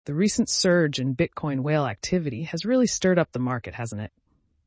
The recent surge in Bitcoin whale activity has really stirred up the market, hasn't it?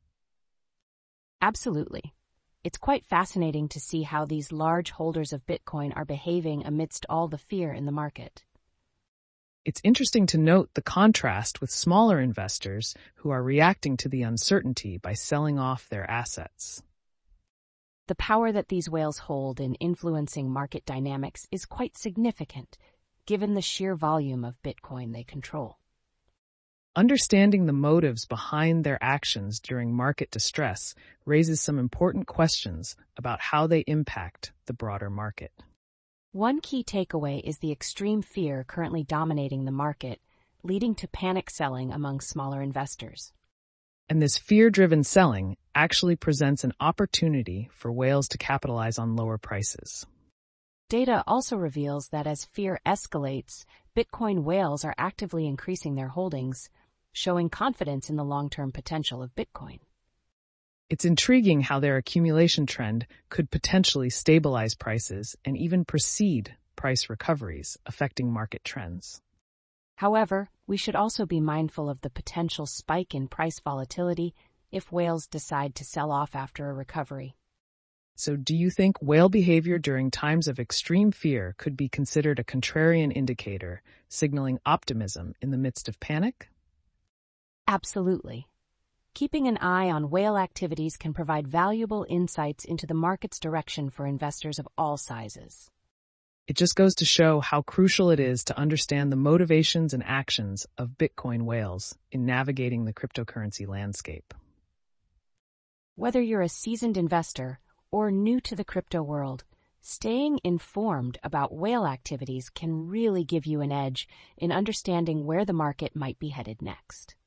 Absolutely. It's quite fascinating to see how these large holders of Bitcoin are behaving amidst all the fear in the market. It's interesting to note the contrast with smaller investors who are reacting to the uncertainty by selling off their assets. The power that these whales hold in influencing market dynamics is quite significant, given the sheer volume of Bitcoin they control. Understanding the motives behind their actions during market distress raises some important questions about how they impact the broader market. One key takeaway is the extreme fear currently dominating the market, leading to panic selling among smaller investors. And this fear-driven selling actually presents an opportunity for whales to capitalize on lower prices. Data also reveals that as fear escalates, Bitcoin whales are actively increasing their holdings, showing confidence in the long-term potential of Bitcoin. It's intriguing how their accumulation trend could potentially stabilize prices and even precede price recoveries, affecting market trends. However, we should also be mindful of the potential spike in price volatility if whales decide to sell off after a recovery. So do you think whale behavior during times of extreme fear could be considered a contrarian indicator, signaling optimism in the midst of panic? Absolutely. Keeping an eye on whale activities can provide valuable insights into the market's direction for investors of all sizes. It just goes to show how crucial it is to understand the motivations and actions of Bitcoin whales in navigating the cryptocurrency landscape. Whether you're a seasoned investor or new to the crypto world, staying informed about whale activities can really give you an edge in understanding where the market might be headed next.